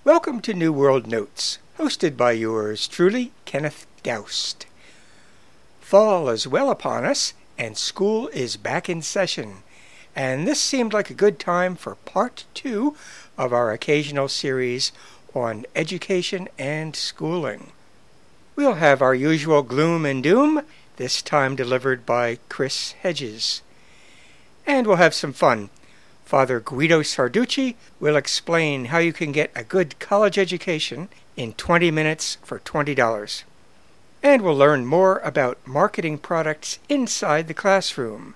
Welcome to New World Notes, hosted by yours truly, Kenneth Doust. Fall is well upon us, and school is back in session, and this seemed like a good time for part 2 of our occasional series on education and schooling. We'll have our usual gloom and doom, this time delivered by Chris Hedges. And we'll have some fun. Father Guido Sarducci will explain how you can get a good college education in 20 minutes for $20. And we'll learn more about marketing products inside the classroom.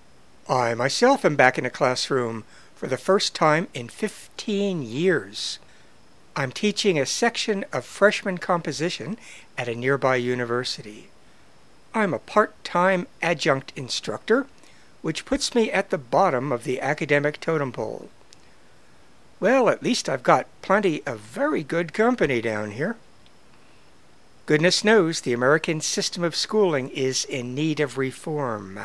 I myself am back in a classroom for the first time in 15 years. I'm teaching a section of freshman composition at a nearby university. I'm a part-time adjunct instructor, which puts me at the bottom of the academic totem pole. Well, at least I've got plenty of very good company down here. Goodness knows the American system of schooling is in need of reform.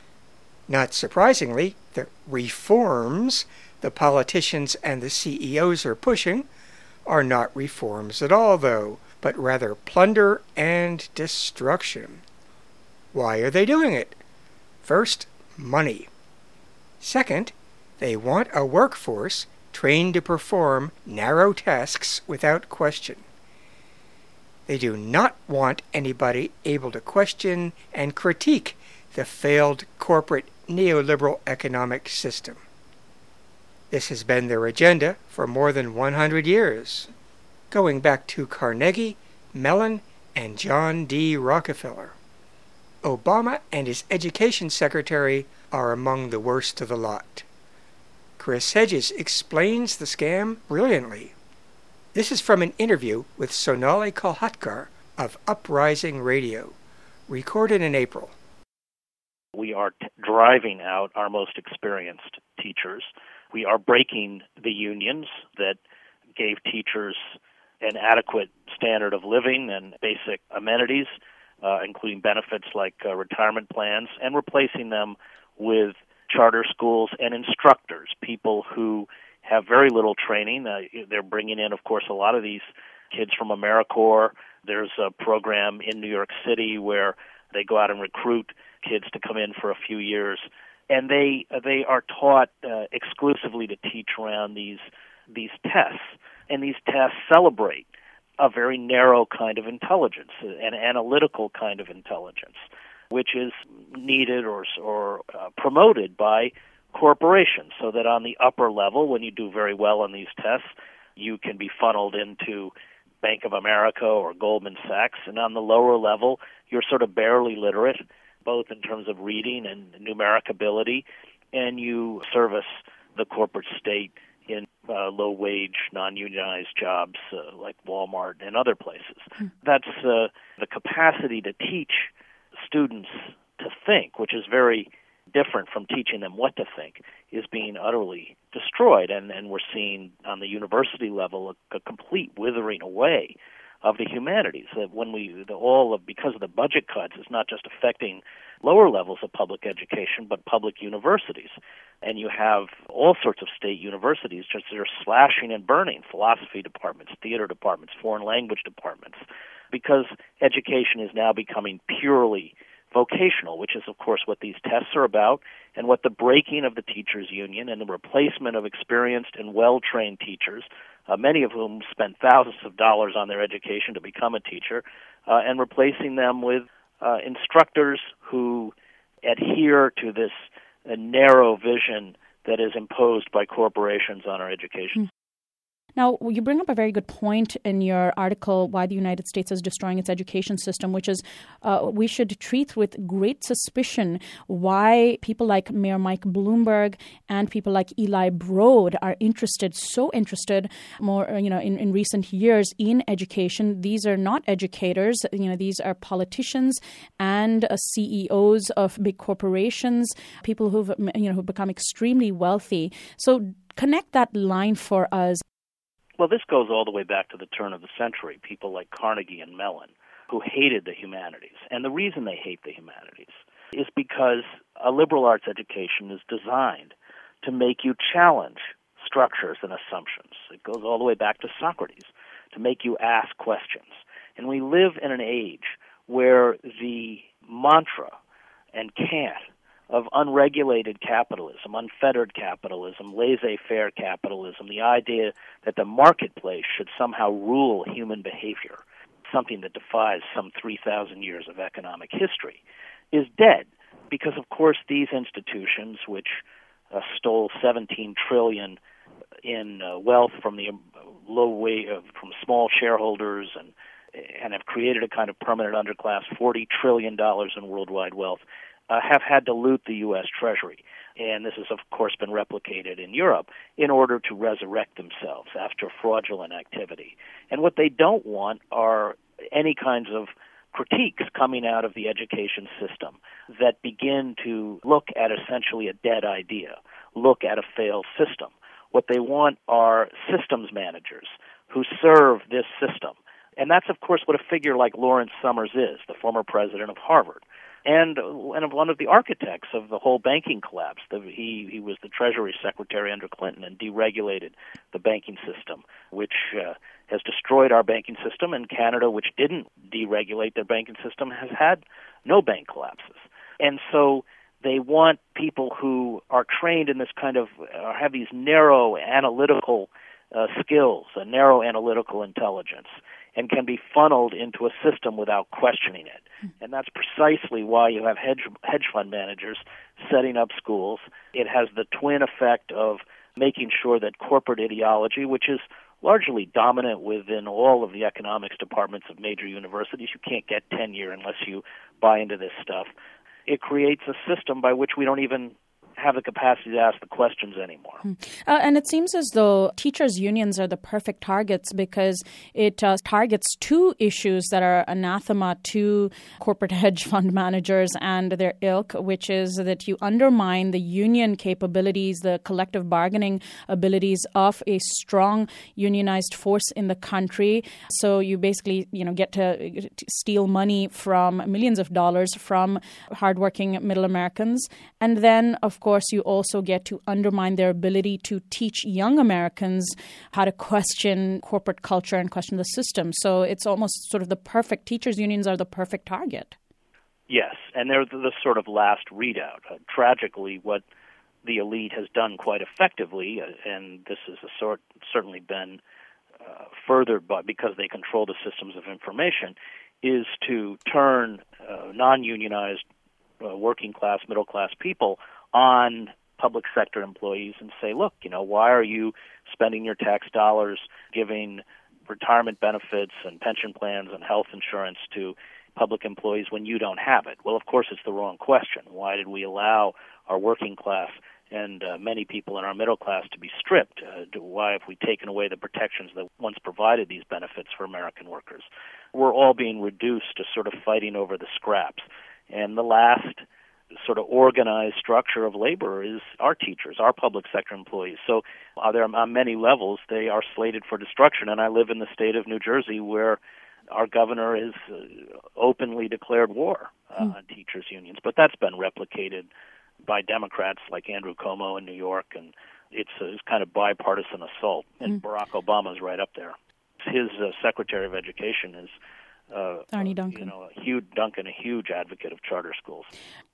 Not surprisingly, the reforms the politicians and the CEOs are pushing are not reforms at all, though, but rather plunder and destruction. Why are they doing it? First, money. Second, they want a workforce trained to perform narrow tasks without question. They do not want anybody able to question and critique the failed corporate neoliberal economic system. This has been their agenda for more than 100 years, going back to Carnegie, Mellon, and John D. Rockefeller. Obama and his education secretary are among the worst of the lot. Chris Hedges explains the scam brilliantly. This is from an interview with Sonali Kolhatkar of Uprising Radio, recorded in April. We are driving out our most experienced teachers. We are breaking the unions that gave teachers an adequate standard of living and basic amenities, including benefits like retirement plans, and replacing them with charter schools and instructors, people who have very little training. They're bringing in, of course, a lot of these kids from AmeriCorps. There's a program in New York City where they go out and recruit kids to come in for a few years, and they are taught exclusively to teach around these tests, and these tests celebrate a very narrow kind of intelligence, an analytical kind of intelligence, which is needed or promoted by corporations, so that on the upper level, when you do very well on these tests, you can be funneled into Bank of America or Goldman Sachs, and on the lower level, you're sort of barely literate, both in terms of reading and numeric ability, and you service the corporate state in low-wage, non-unionized jobs like Walmart and other places. That's the capacity to teach students to think, which is very different from teaching them what to think, is being utterly destroyed. And we're seeing on the university level a complete withering away of the humanities. That when because of the budget cuts, it's not just affecting lower levels of public education, but public universities. And you have all sorts of state universities just that are slashing and burning philosophy departments, theater departments, foreign language departments, because education is now becoming purely vocational, which is, of course, what these tests are about, and what the breaking of the teachers' union and the replacement of experienced and well-trained teachers, many of whom spent thousands of dollars on their education to become a teacher, and replacing them with instructors who adhere to this narrow vision that is imposed by corporations on our education. Now, you bring up a very good point in your article, Why the United States is Destroying Its Education System, which is we should treat with great suspicion why people like Mayor Mike Bloomberg and people like Eli Broad are so interested more, in recent years in education. These are not educators. These are politicians and CEOs of big corporations, people who've become extremely wealthy. So connect that line for us. Well, this goes all the way back to the turn of the century, people like Carnegie and Mellon, who hated the humanities. And the reason they hate the humanities is because a liberal arts education is designed to make you challenge structures and assumptions. It goes all the way back to Socrates, to make you ask questions. And we live in an age where the mantra and cant of unregulated capitalism, unfettered capitalism, laissez-faire capitalism, the idea that the marketplace should somehow rule human behavior, something that defies some 3,000 years of economic history, is dead. Because, of course, these institutions, which stole $17 trillion in wealth from the from small shareholders and have created a kind of permanent underclass, $40 trillion in worldwide wealth, have had to loot the U.S. Treasury. And this has, of course, been replicated in Europe in order to resurrect themselves after fraudulent activity. And what they don't want are any kinds of critiques coming out of the education system that begin to look at essentially a dead idea, look at a failed system. What they want are systems managers who serve this system. And that's, of course, what a figure like Lawrence Summers is, the former president of Harvard, and one of the architects of the whole banking collapse. He was the Treasury Secretary under Clinton and deregulated the banking system, which has destroyed our banking system, and Canada, which didn't deregulate their banking system, has had no bank collapses. And so they want people who are trained in this kind of, have these narrow analytical skills, a narrow analytical intelligence, and can be funneled into a system without questioning it. And that's precisely why you have hedge fund managers setting up schools. It has the twin effect of making sure that corporate ideology, which is largely dominant within all of the economics departments of major universities, you can't get tenure unless you buy into this stuff. It creates a system by which we don't even have the capacity to ask the questions anymore. And it seems as though teachers' unions are the perfect targets because it targets two issues that are anathema to corporate hedge fund managers and their ilk, which is that you undermine the union capabilities, the collective bargaining abilities of a strong unionized force in the country. So you basically, get to steal money from millions of dollars from hardworking middle Americans. And then, of course, you also get to undermine their ability to teach young Americans how to question corporate culture and question the system. So it's almost sort of the perfect, teachers' unions are the perfect target. Yes, and they're the sort of last readout. Tragically, what the elite has done quite effectively, and this is certainly been furthered because they control the systems of information, is to turn non-unionized working class, middle class people on public sector employees and say, look, why are you spending your tax dollars giving retirement benefits and pension plans and health insurance to public employees when you don't have it? Well, of course, it's the wrong question. Why did we allow our working class and many people in our middle class to be stripped? Why have we taken away the protections that once provided these benefits for American workers? We're all being reduced to sort of fighting over the scraps. And the last sort of organized structure of labor is our teachers, our public sector employees. So on many levels, they are slated for destruction. And I live in the state of New Jersey where our governor has openly declared war on teachers' unions. But that's been replicated by Democrats like Andrew Cuomo in New York, and it's kind of bipartisan assault. And Barack Obama's right up there. His Secretary of Education is Arne Duncan. A huge advocate of charter schools.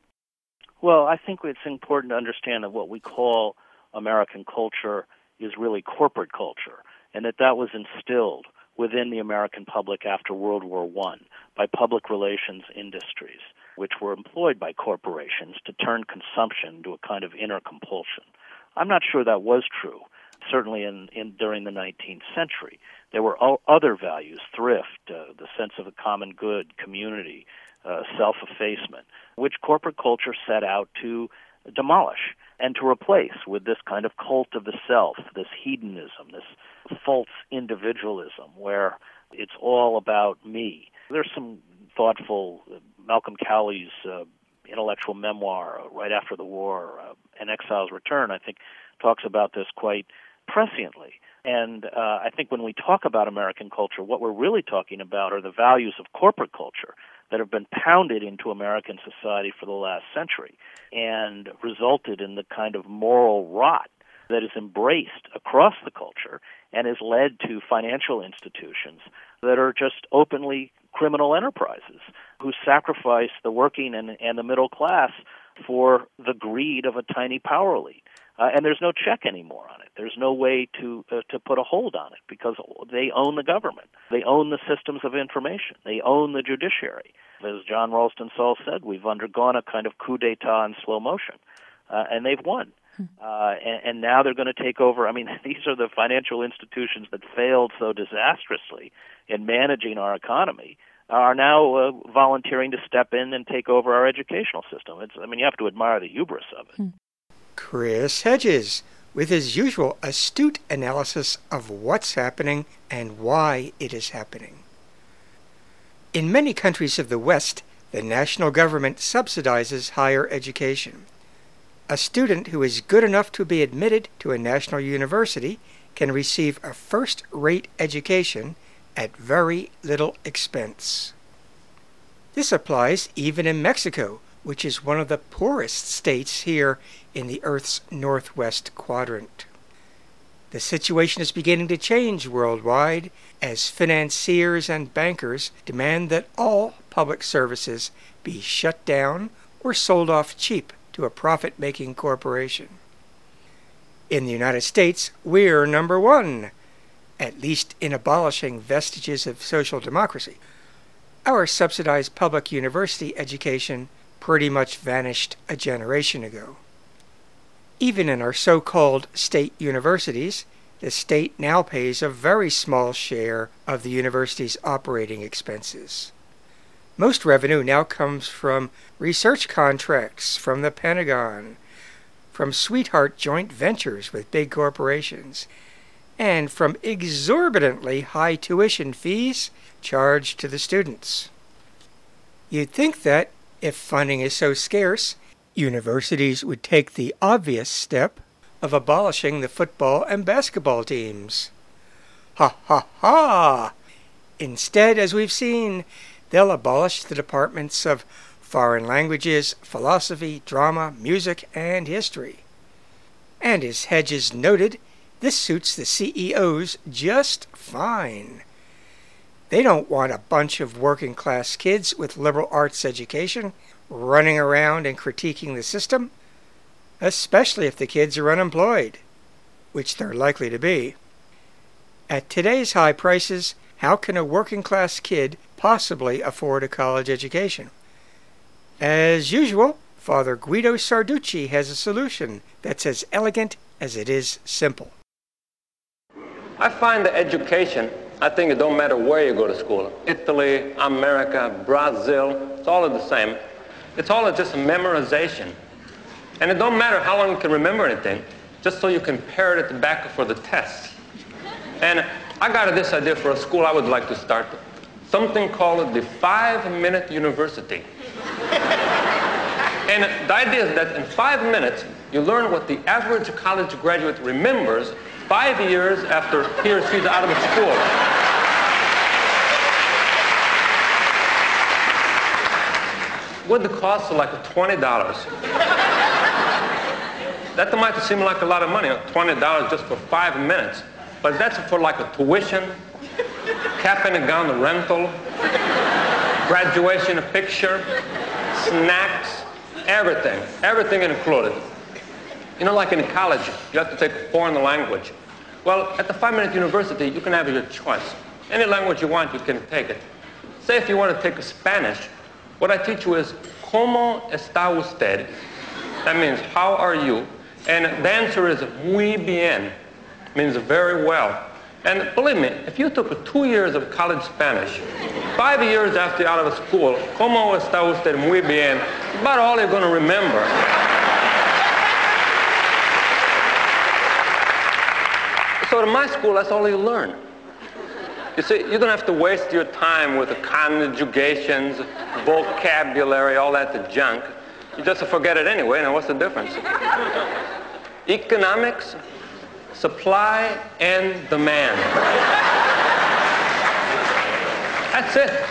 Well, I think it's important to understand that what we call American culture is really corporate culture, and that was instilled within the American public after World War I by public relations industries, which were employed by corporations to turn consumption into a kind of inner compulsion. I'm not sure that was true. Certainly during the 19th century, there were other values, thrift, the sense of a common good, community, self-effacement, which corporate culture set out to demolish and to replace with this kind of cult of the self, this hedonism, this false individualism where it's all about me. There's some thoughtful, Malcolm Cowley's intellectual memoir right after the war, An Exile's Return, I think, talks about this quite presciently. And I think when we talk about American culture, what we're really talking about are the values of corporate culture that have been pounded into American society for the last century and resulted in the kind of moral rot that is embraced across the culture and has led to financial institutions that are just openly criminal enterprises who sacrifice the working and the middle class for the greed of a tiny power elite. And there's no check anymore on it. There's no way to put a hold on it because they own the government. They own the systems of information. They own the judiciary. As John Ralston Saul said, we've undergone a kind of coup d'etat in slow motion, and they've won. And now they're going to take over. I mean, these are the financial institutions that failed so disastrously in managing our economy are now volunteering to step in and take over our educational system. You have to admire the hubris of it. Chris Hedges, with his usual astute analysis of what's happening and why it is happening. In many countries of the West, the national government subsidizes higher education. A student who is good enough to be admitted to a national university can receive a first-rate education at very little expense. This applies even in Mexico, which is one of the poorest states here in the Earth's northwest quadrant. The situation is beginning to change worldwide as financiers and bankers demand that all public services be shut down or sold off cheap to a profit-making corporation. In the United States, we're number one, at least in abolishing vestiges of social democracy. Our subsidized public university education pretty much vanished a generation ago. Even in our so-called state universities, the state now pays a very small share of the university's operating expenses. Most revenue now comes from research contracts from the Pentagon, from sweetheart joint ventures with big corporations, and from exorbitantly high tuition fees charged to the students. You'd think that, if funding is so scarce, universities would take the obvious step of abolishing the football and basketball teams. Ha ha ha! Instead, as we've seen, they'll abolish the departments of foreign languages, philosophy, drama, music, and history. And as Hedges noted, this suits the CEOs just fine. They don't want a bunch of working-class kids with liberal arts education running around and critiquing the system, especially if the kids are unemployed, which they're likely to be. At today's high prices, how can a working-class kid possibly afford a college education? As usual, Father Guido Sarducci has a solution that's as elegant as it is simple. I find that education, I think it don't matter where you go to school. Italy, America, Brazil, it's all the same. It's all just memorization. And it don't matter how long you can remember anything, just so you can parrot it back for the test. And I got this idea for a school I would like to start. Something called the 5-minute university. And the idea is that in 5 minutes, you learn what the average college graduate remembers 5 years after he or she's out of school. With the cost of like $20. That might seem like a lot of money, $20 just for 5 minutes. But that's for like a tuition, cap and gown rental, graduation picture, snacks, everything included. You know, like in college, you have to take a foreign language. Well, at the 5-minute university, you can have your choice. Any language you want, you can take it. Say if you want to take Spanish, what I teach you is, ¿Cómo está usted? That means, how are you? And the answer is, muy bien, means very well. And believe me, if you took 2 years of college Spanish, 5 years after you're out of school, ¿Cómo está usted? Muy bien, about all you're going to remember. So in my school, that's all you learn. You see, you don't have to waste your time with the conjugations, vocabulary, all that junk. You just forget it anyway, now what's the difference? Economics, supply and demand. That's it.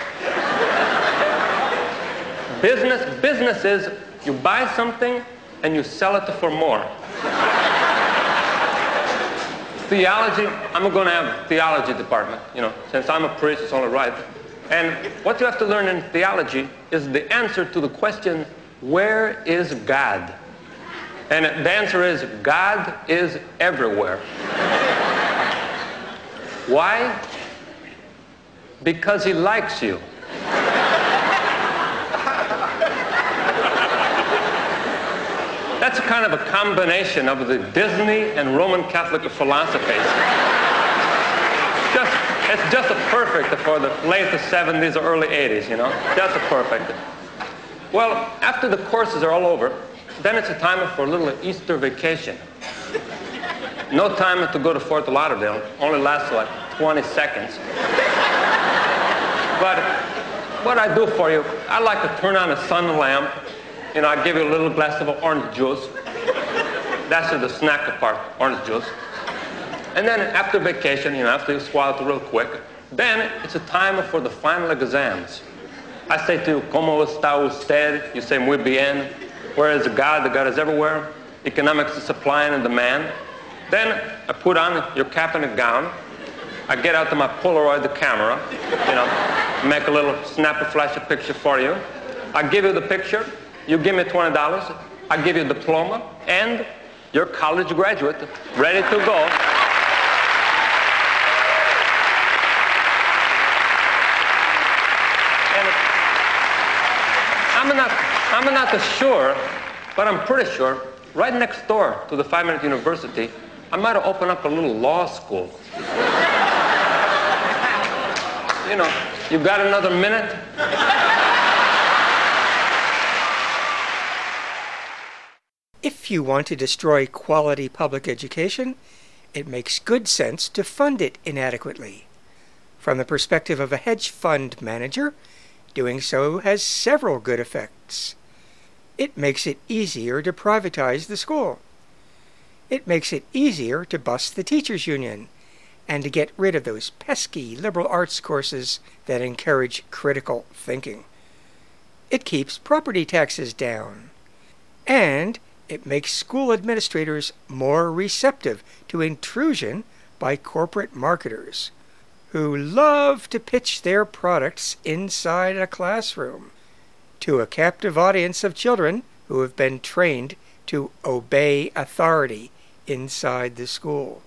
Business is you buy something and you sell it for more. theology, I'm going to have a theology department. Since I'm a priest, it's only right. And what you have to learn in theology is the answer to the question, where is God? And the answer is, God is everywhere. Why? Because he likes you. That's kind of a combination of the Disney and Roman Catholic philosophies. It's just a perfect for the late 70s or early 80s, Just a perfect. Well, after the courses are all over, then it's a time for a little Easter vacation. No time to go to Fort Lauderdale. Only lasts like 20 seconds. But what I do for you, I like to turn on a sun lamp. I give you a little glass of orange juice. That's the snack part, orange juice. And then after vacation, after you swallow it real quick, then it's a time for the final exams. I say to you, ¿Cómo está usted? You say, muy bien. Where is God? The God is everywhere. Economics is supply and demand. Then I put on your cap and a gown. I get out to my Polaroid camera, make a little snap a flash a picture for you. I give you the picture. You give me $20. I give you a diploma, and you're a college graduate, ready to go. I'm not sure, but I'm pretty sure, right next door to the 5-Minute University, I might have opened up a little law school. You got another minute? If you want to destroy quality public education, it makes good sense to fund it inadequately. From the perspective of a hedge fund manager, doing so has several good effects. It makes it easier to privatize the school. It makes it easier to bust the teachers' union and to get rid of those pesky liberal arts courses that encourage critical thinking. It keeps property taxes down. And it makes school administrators more receptive to intrusion by corporate marketers who love to pitch their products inside a classroom to a captive audience of children who have been trained to obey authority inside the school.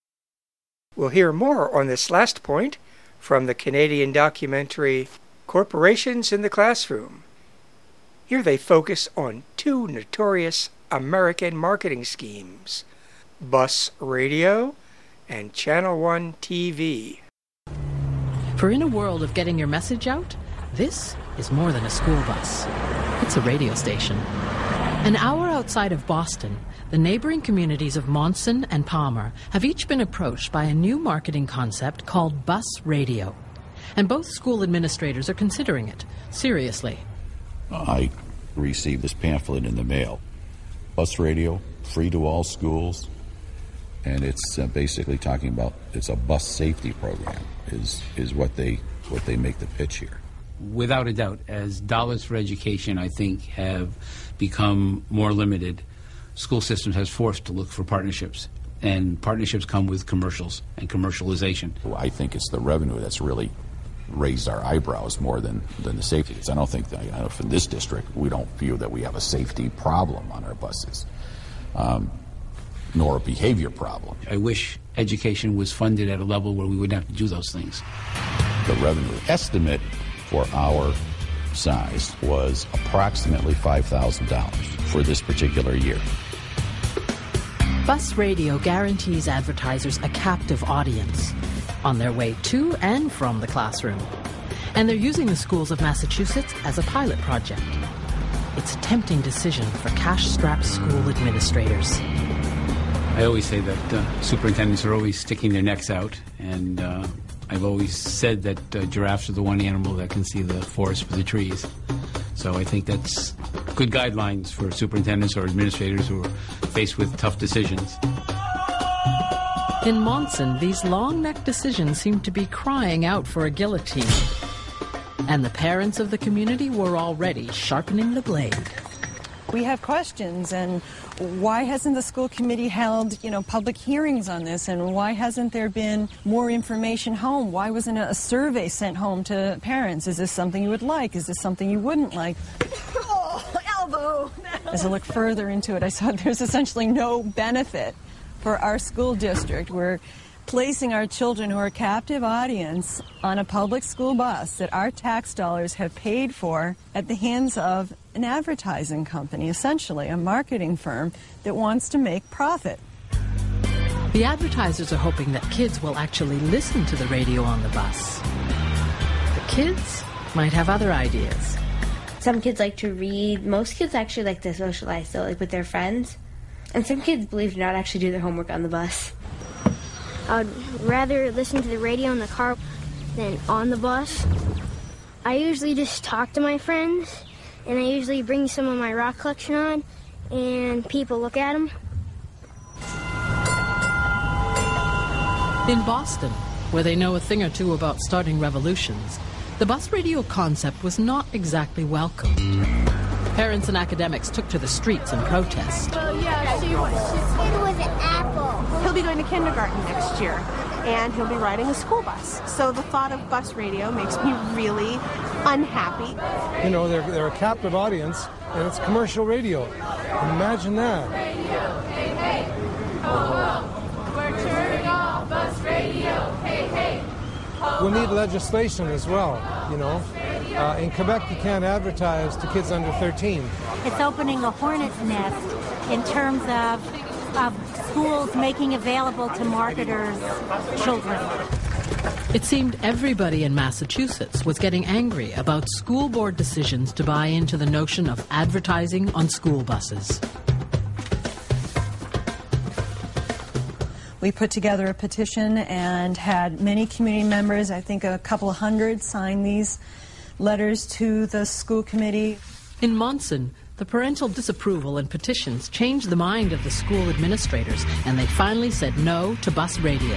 We'll hear more on this last point from the Canadian documentary Corporations in the Classroom. Here they focus on two notorious American marketing schemes, Bus Radio and Channel One TV. For in a world of getting your message out, this is more than a school bus. It's a radio station. An hour outside of Boston, the neighboring communities of Monson and Palmer have each been approached by a new marketing concept called Bus Radio. And both school administrators are considering it seriously. I received this pamphlet in the mail. Bus Radio, free to all schools. And it's basically talking about, it's a bus safety program, is what they make the pitch here. Without a doubt, as dollars for education, I think, have become more limited, school systems has forced to look for partnerships. And partnerships come with commercials and commercialization. I think it's the revenue that's really raised our eyebrows more than the safety. I don't think that, in this district, we don't feel that we have a safety problem on our buses, nor a behavior problem. I wish education was funded at a level where we wouldn't have to do those things. The revenue estimate for our size was approximately $5,000 for this particular year. Bus Radio guarantees advertisers a captive audience on their way to and from the classroom. And they're using the schools of Massachusetts as a pilot project. It's a tempting decision for cash-strapped school administrators. I always say that superintendents are always sticking their necks out, and I've always said that giraffes are the one animal that can see the forest for the trees. So I think that's good guidelines for superintendents or administrators who are faced with tough decisions. In Monson, these long-neck decisions seem to be crying out for a guillotine. And the parents of the community were already sharpening the blade. We have questions, and why hasn't the school committee held, public hearings on this, and why hasn't there been more information home? Why wasn't a survey sent home to parents? Is this something you would like? Is this something you wouldn't like? Oh, elbow! As I look further into it, I saw there's essentially no benefit for our school district. We're placing our children who are a captive audience on a public school bus that our tax dollars have paid for at the hands of an advertising company, essentially a marketing firm that wants to make profit. The advertisers are hoping that kids will actually listen to the radio on the bus. The kids might have other ideas. Some kids like to read. Most kids actually like to socialize, so like with their friends. And some kids, believe it or not, actually do their homework on the bus. I'd rather listen to the radio in the car than on the bus. I usually just talk to my friends, and I usually bring some of my rock collection on, and people look at them. In Boston, where they know a thing or two about starting revolutions, the bus radio concept was not exactly welcomed. Parents and academics took to the streets in protest. Well, yeah, she was. It was an apple. He'll be going to kindergarten next year, and he'll be riding a school bus. So the thought of bus radio makes me really unhappy. They're a captive audience, and it's commercial radio. Imagine that. Radio, hey, hey. Oh, we're turning off bus radio, hey, hey. We need legislation as well, In Quebec, you can't advertise to kids under 13. It's opening a hornet's nest in terms of schools making available to marketers children. It seemed everybody in Massachusetts was getting angry about school board decisions to buy into the notion of advertising on school buses. We put together a petition and had many community members, I think a couple of hundred, sign these letters to the school committee. In Monson, the parental disapproval and petitions changed the mind of the school administrators, and they finally said no to bus radio.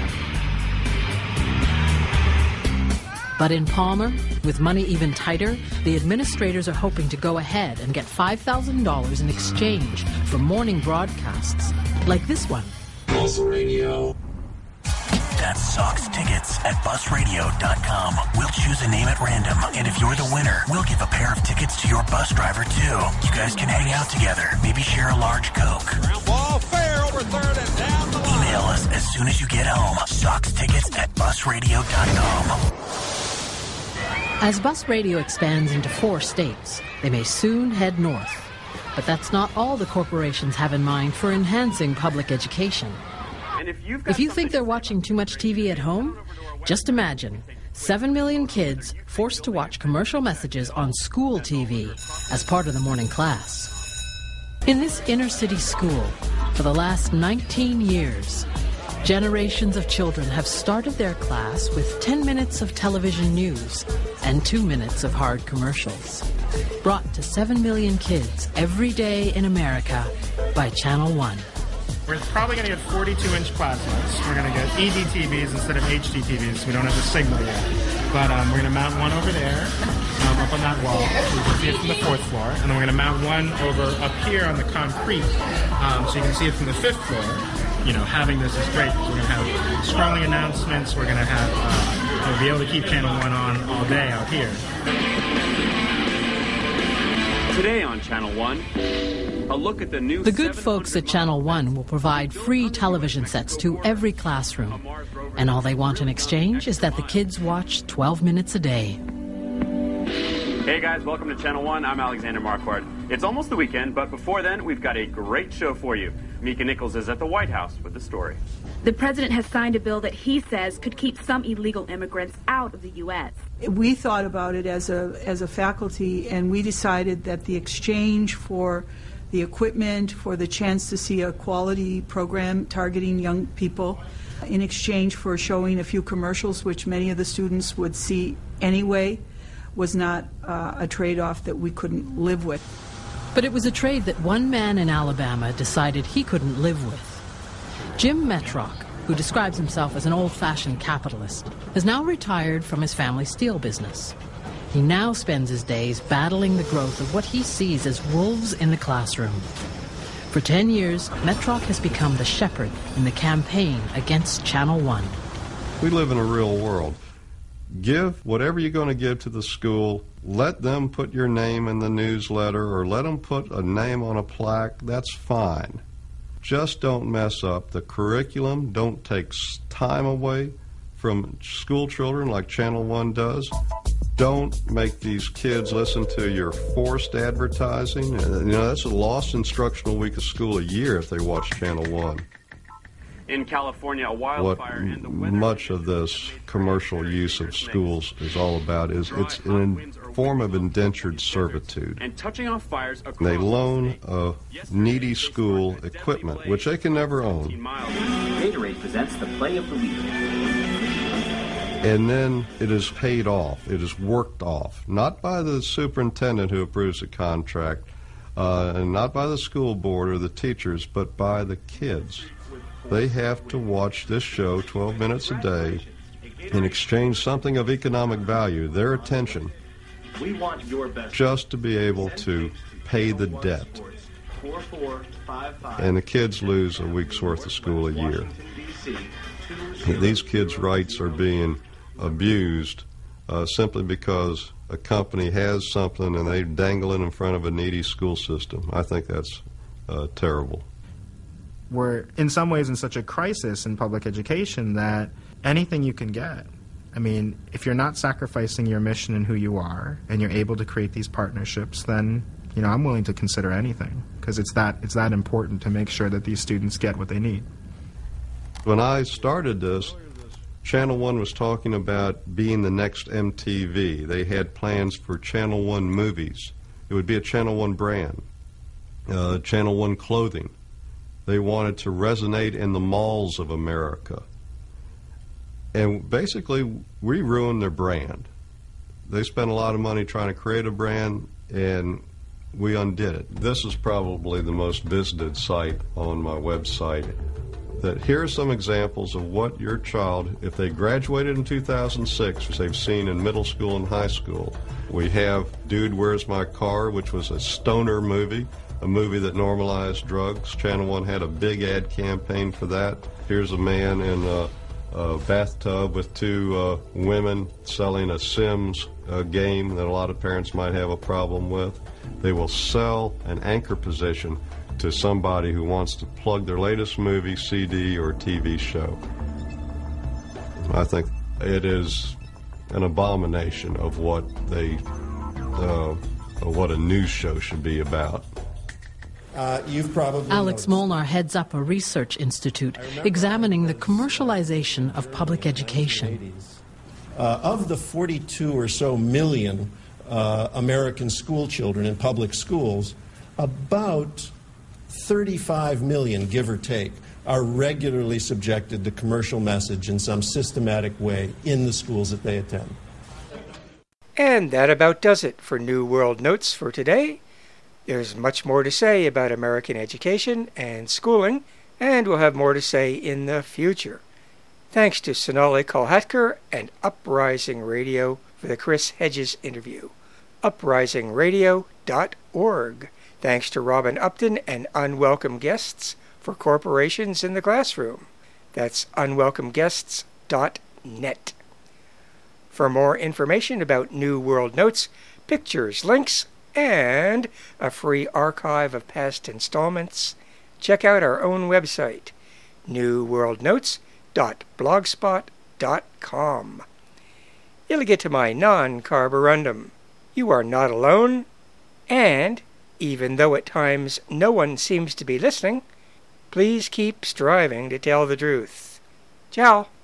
But in Palmer, with money even tighter, the administrators are hoping to go ahead and get $5,000 in exchange for morning broadcasts, like this one. Bus Radio. That's Sox tickets at busradio.com. We'll choose a name at random, and if you're the winner, we'll give a pair of tickets to your bus driver, too. You guys can hang out together, maybe share a large Coke. Ball fair over third and down the line. Email us as soon as you get home. Sox tickets at busradio.com. As bus radio expands into 4 states, they may soon head north. But that's not all the corporations have in mind for enhancing public education. If you think they're watching too much TV at home, just imagine 7 million kids forced to watch commercial messages on school TV as part of the morning class. In this inner city school, for the last 19 years, generations of children have started their class with 10 minutes of television news and 2 minutes of hard commercials. Brought to 7 million kids every day in America by Channel 1. We're probably going to get 42-inch plasmas. We're going to get EDTVs instead of HDTVs. We don't have the signal yet. But we're going to mount one over there, up on that wall. You can see it from the 4th floor. And then we're going to mount one over up here on the concrete, so you can see it from the 5th floor. Having this is great. We're going to have scrolling announcements. We're going to have, we'll be able to keep Channel 1 on all day out here. Today on Channel 1, a look at the new... The good folks at Channel 1 will provide free television sets to every classroom. And all they want in exchange is that the kids watch 12 minutes a day. Hey guys, welcome to Channel 1. I'm Alexander Marquardt. It's almost the weekend, but before then, we've got a great show for you. Mika Nichols is at the White House with the story. The president has signed a bill that he says could keep some illegal immigrants out of the U.S. We thought about it as a faculty, and we decided that the exchange for the equipment, for the chance to see a quality program targeting young people, in exchange for showing a few commercials, which many of the students would see anyway, was not a trade-off that we couldn't live with. But it was a trade that one man in Alabama decided he couldn't live with. Jim Metrock, who describes himself as an old-fashioned capitalist, has now retired from his family steel business. He now spends his days battling the growth of what he sees as wolves in the classroom. For 10 years, Metrock has become the shepherd in the campaign against Channel One. We live in a real world. Give whatever you're going to give to the school. Let them put your name in the newsletter or let them put a name on a plaque. That's fine. Just don't mess up the curriculum. Don't take time away from school children like Channel One does. Don't make these kids listen to your forced advertising. That's a lost instructional week of school a year if they watch Channel One. In California, a wildfire in the weather. Much of this commercial use of schools is all about is it's a form of indentured servitude. And touching off fires across they loan a needy school equipment, which they can never own. Gatorade presents the play of the week. And then it is paid off. It is worked off, not by the superintendent who approves the contract, and not by the school board or the teachers, but by the kids. They have to watch this show 12 minutes a day and exchange something of economic value, their attention, just to be able to pay the debt. And the kids lose a week's worth of school a year. These kids' rights are being abused simply because a company has something and they dangle it in front of a needy school system. I think that's terrible. We're in some ways in such a crisis in public education that anything you can get. I mean, if you're not sacrificing your mission and who you are and you're able to create these partnerships, then I'm willing to consider anything because it's that important to make sure that these students get what they need. When I started this, Channel One was talking about being the next MTV. They had plans for Channel One movies. It would be a Channel One brand, Channel One clothing. They wanted to resonate in the malls of America. And basically, we ruined their brand. They spent a lot of money trying to create a brand, and we undid it. This is probably the most visited site on my website. That here are some examples of what your child, if they graduated in 2006, they've seen in middle school and high school. We have Dude, Where's My Car, which was a stoner movie, a movie that normalized drugs. Channel One had a big ad campaign for that. Here's a man in a bathtub with two women selling a Sims game that a lot of parents might have a problem with. They will sell an anchor position to somebody who wants to plug their latest movie, CD, or TV show. I think it is an abomination of what what a news show should be about. You've probably Alex Molnar heads up a research institute examining the commercialization of public education. Of the 42 or so million American school children in public schools, about 35 million, give or take, are regularly subjected to commercial message in some systematic way in the schools that they attend. And that about does it for New World Notes for today. There's much more to say about American education and schooling, and we'll have more to say in the future. Thanks to Sonali Kolhatkar and Uprising Radio for the Chris Hedges interview. uprisingradio.org. Thanks to Robin Upton and Unwelcome Guests for Corporations in the Classroom. That's unwelcomeguests.net. For more information about New World Notes, pictures, links, and a free archive of past installments, check out our own website, newworldnotes.blogspot.com. Illigit my non-carborundum. You are not alone, and even though at times no one seems to be listening, please keep striving to tell the truth. Ciao.